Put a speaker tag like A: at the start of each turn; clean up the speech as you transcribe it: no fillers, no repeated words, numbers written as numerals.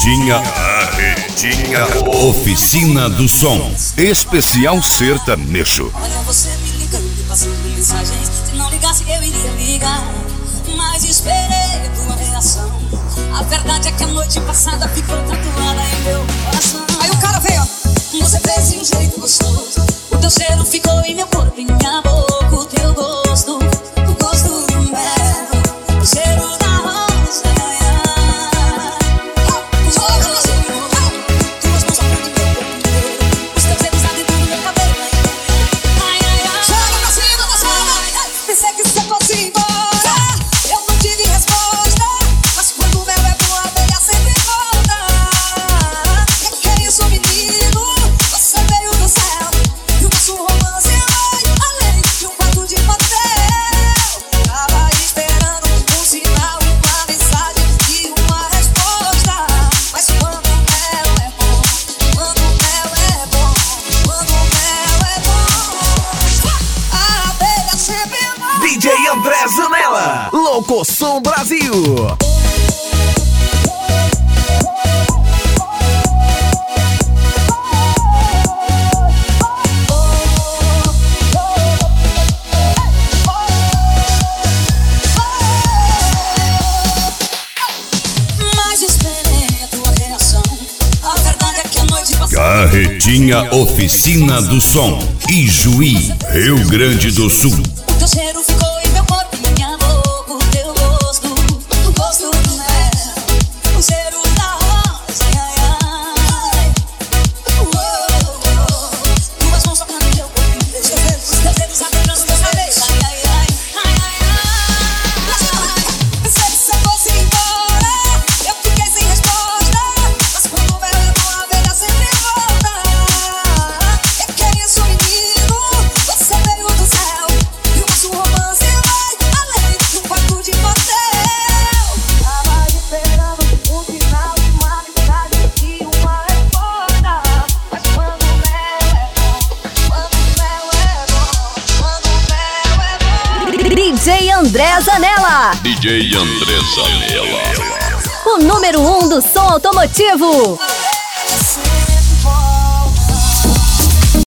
A: Carretinha Oficina do Som. Especial sertanejo.
B: Olha você me ligando e passando mensagens. Se não ligasse eu iria ligar, mas esperei a tua reação. A verdade é que a noite passada ficou tatuada em meu coração. Aí o cara veio, você fez de um jeito gostoso. O teu cheiro ficou em meu corpo, em minha boca. O teu gosto, o gosto do mel, o cheiro da rosa. Tuas mãos socando em meu corpo inteiro, os teus dedos dentro do meu cabelo. Joga pra cima da sala, pensei que você fosse embora. Eu não tive resposta, mas quando o mel é bom, a abelha sempre volta. Que é isso, menino? Você veio do céu e o nosso romance vai além de um quarto de motel. Tava esperando um sinal, uma mensagem e uma resposta. Mas quando o mel é bom, quando o mel é bom, quando o mel é bom, a abelha sempre volta.
C: DJ André Zanella, Locoção Brasil.
B: Mas esperei a tua reação. A verdade é que a noite passou.
A: Carretinha Oficina do Som. Ijuí, Rio Grande do Sul.
B: O teu cheiro ficou em meu corpo, em minha boca. O teu gosto, o gosto do mel, o cheiro da rosa. Ai, ai. Tuas mãos tocando em meu corpo inteiro, os teus dedos adentrando no meu cabelo. Ai, ai, ai, ai, ai, ai. Pensei que você fosse embora, eu fiquei sem resposta. Mas quando o mel é bom, a abelha sempre volta. Que é isso, menino? Você veio do céu e o nosso romance vai além de um quarto de motel. Tava esperando um sinal, uma mensagem e uma resposta. Mas quando o mel é bom, quando o mel é bom, quando o mel é bom.
D: DJ André Zanella,
E: DJ André Zanella.
D: o número 1 do som automotivo.